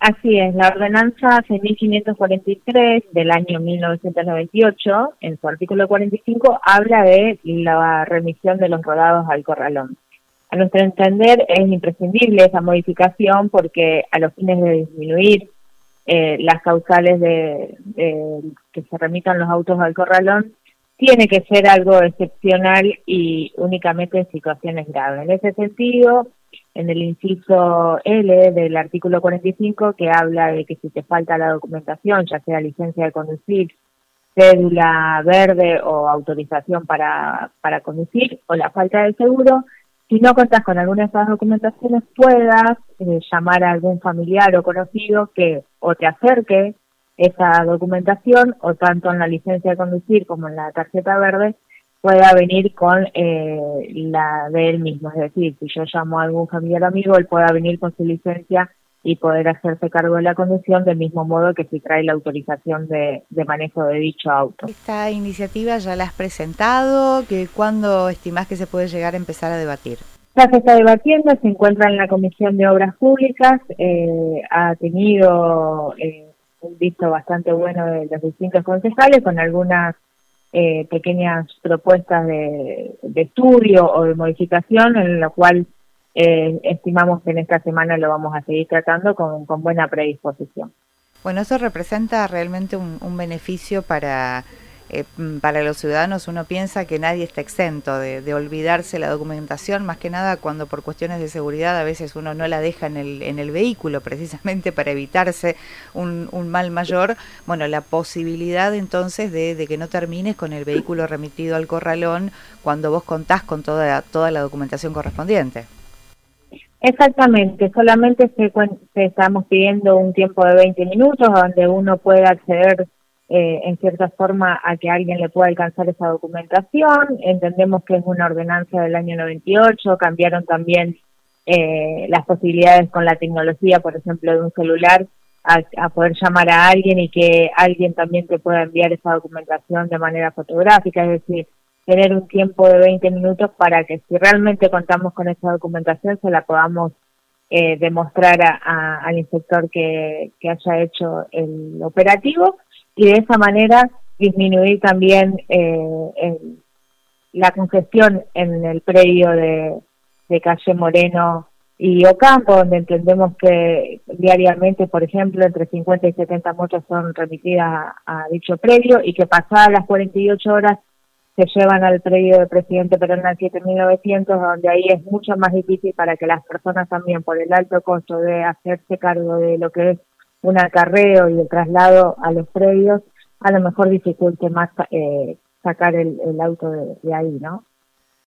Así es, la ordenanza 6.543 del año 1998, en su artículo 45, habla de la remisión de los rodados al corralón. A nuestro entender es imprescindible esa modificación porque a los fines de disminuir las causales de que se remitan los autos al corralón, tiene que ser algo excepcional y únicamente en situaciones graves. En ese sentido, en el inciso L del artículo 45, que habla de que si te falta la documentación, ya sea licencia de conducir, cédula verde o autorización para conducir, o la falta de seguro, si no contás con alguna de esas documentaciones, puedas llamar a algún familiar o conocido que o te acerque esa documentación, o tanto en la licencia de conducir como en la tarjeta verde, pueda venir con la de él mismo. Es decir, si yo llamo a algún familiar o amigo, él pueda venir con su licencia y poder hacerse cargo de la conducción del mismo modo que si trae la autorización de manejo de dicho auto. ¿Esta iniciativa ya la has presentado? ¿Cuándo estimás que se puede llegar a empezar a debatir? Ya se está debatiendo, se encuentra en la Comisión de Obras Públicas, ha tenido un visto bastante bueno de los distintos concejales, con algunas pequeñas propuestas de estudio o de modificación, en lo cual estimamos que en esta semana lo vamos a seguir tratando con buena predisposición. Bueno, eso representa realmente un beneficio para los ciudadanos. Uno piensa que nadie está exento de olvidarse la documentación, más que nada cuando por cuestiones de seguridad a veces uno no la deja en el vehículo, precisamente para evitarse un mal mayor. Bueno, la posibilidad entonces de que no termines con el vehículo remitido al corralón cuando vos contás con toda la documentación correspondiente. Exactamente, solamente estamos pidiendo un tiempo de 20 minutos donde uno pueda acceder en cierta forma a que alguien le pueda alcanzar esa documentación. Entendemos que es una ordenanza del año 98, cambiaron también las posibilidades con la tecnología, por ejemplo, de un celular, a poder llamar a alguien y que alguien también te pueda enviar esa documentación de manera fotográfica, es decir, tener un tiempo de 20 minutos para que si realmente contamos con esa documentación se la podamos demostrar al inspector que haya hecho el operativo, y de esa manera disminuir también la congestión en el predio de calle Moreno y Ocampo, donde entendemos que diariamente, por ejemplo, entre 50 y 70 motos son remitidas a dicho predio, y que pasadas las 48 horas se llevan al predio del Presidente Perón al 7900, donde ahí es mucho más difícil para que las personas también, por el alto costo de hacerse cargo de lo que es un acarreo y el traslado a los predios, a lo mejor dificulte más sacar el auto de ahí, ¿no?